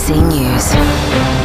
ABC News.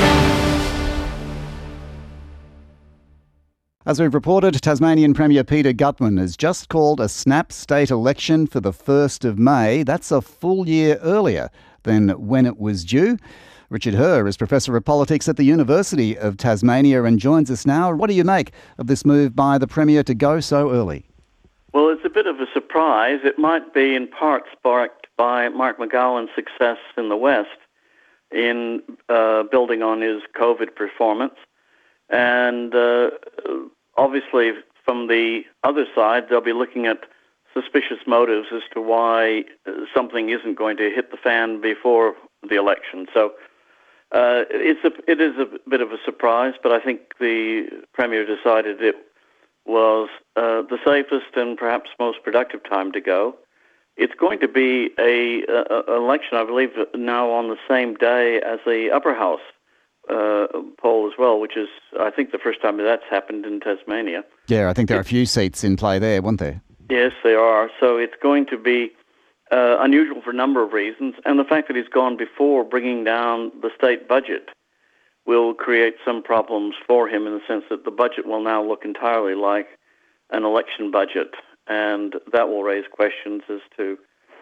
As we've reported, Tasmanian Premier Peter Gutwein has just called a snap state election for the 1st of May. That's a full year earlier than when it was due. Richard Herr is Professor of Politics at the University of Tasmania and joins us now. What do you make of this move by the Premier to go so early? Well, it's a bit of a surprise. It might be in part sparked by Mark McGowan's success in the West in building on his COVID performance. And obviously, from the other side, they'll be looking at suspicious motives as to why something isn't going to hit the fan before the election. So it is a bit of a surprise, but I think the Premier decided it was the safest and perhaps most productive time to go. It's going to be an election, I believe, now on the same day as the Upper House poll as well, which is, I think, the first time that's happened in Tasmania. Yeah, I think there are a few seats in play there, weren't there? Yes, there are. So it's going to be unusual for a number of reasons, and the fact that he's gone before bringing down the state budget will create some problems for him in the sense that the budget will now look entirely like an election budget, and that will raise questions as to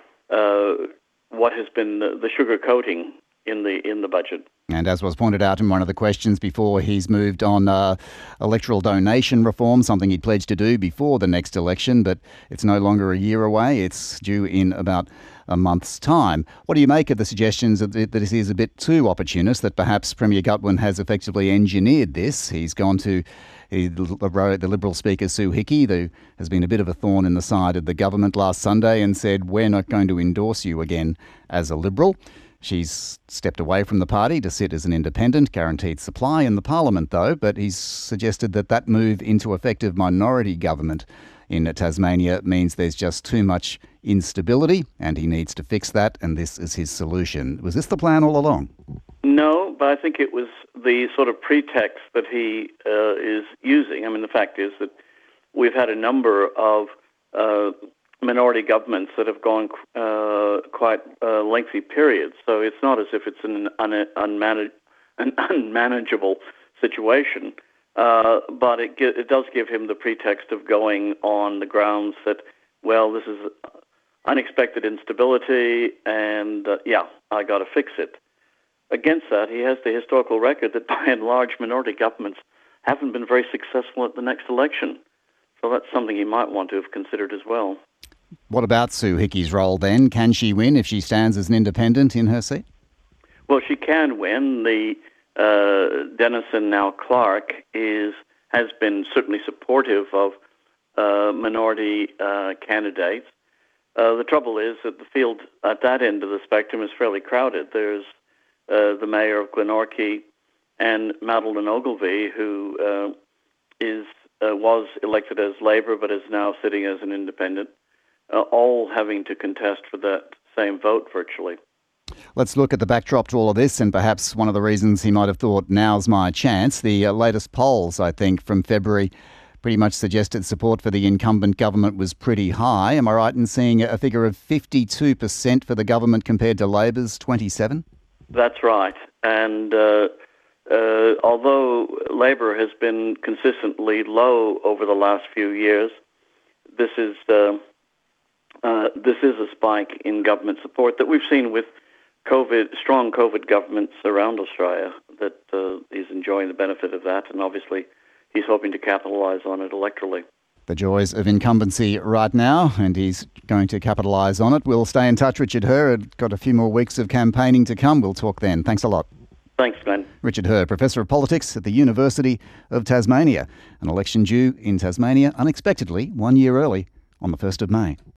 what has been the sugar coating in the budget. And as was pointed out in one of the questions before, he's moved on electoral donation reform, something he'd pledged to do before the next election, but it's no longer a year away. It's due in about a month's time. What do you make of the suggestions that this is a bit too opportunist, that perhaps Premier Gutwein has effectively engineered this? He's gone to the Liberal Speaker Sue Hickey, who has been a bit of a thorn in the side of the government last Sunday, and said, "We're not going to endorse you again as a Liberal." She's stepped away from the party to sit as an independent, guaranteed supply in the Parliament, though, but he's suggested that move into effective minority government in Tasmania means there's just too much instability and he needs to fix that, and this is his solution. Was this the plan all along? No, but I think it was the sort of pretext that he is using. I mean, the fact is that we've had a number of minority governments that have gone quite lengthy periods, so it's not as if it's an unmanageable situation. But it does give him the pretext of going on the grounds that, well, this is unexpected instability, and I got to fix it. Against that, he has the historical record that, by and large, minority governments haven't been very successful at the next election. So that's something he might want to have considered as well. What about Sue Hickey's role then? Can she win if she stands as an independent in her seat? Well, she can win. The Denison, now Clark, has been certainly supportive of minority candidates. The trouble is that the field at that end of the spectrum is fairly crowded. There's the mayor of Glenorchy and Madeleine Ogilvie, who was elected as Labor but is now sitting as an independent, all having to contest for that same vote virtually. Let's look at the backdrop to all of this, and perhaps one of the reasons he might have thought now's my chance. The latest polls, I think, from February pretty much suggested support for the incumbent government was pretty high. Am I right in seeing a figure of 52% for the government compared to Labor's 27%? That's right. And although Labor has been consistently low over the last few years, this is a spike in government support that we've seen with strong COVID governments around Australia, that he's enjoying the benefit of that, and obviously he's hoping to capitalise on it electorally. The joys of incumbency right now, and he's going to capitalise on it. We'll stay in touch, Richard Herr. Got a few more weeks of campaigning to come. We'll talk then. Thanks a lot. Thanks, Glenn. Richard Herr, Professor of Politics at the University of Tasmania. An election due in Tasmania unexpectedly 1 year early on the 1st of May.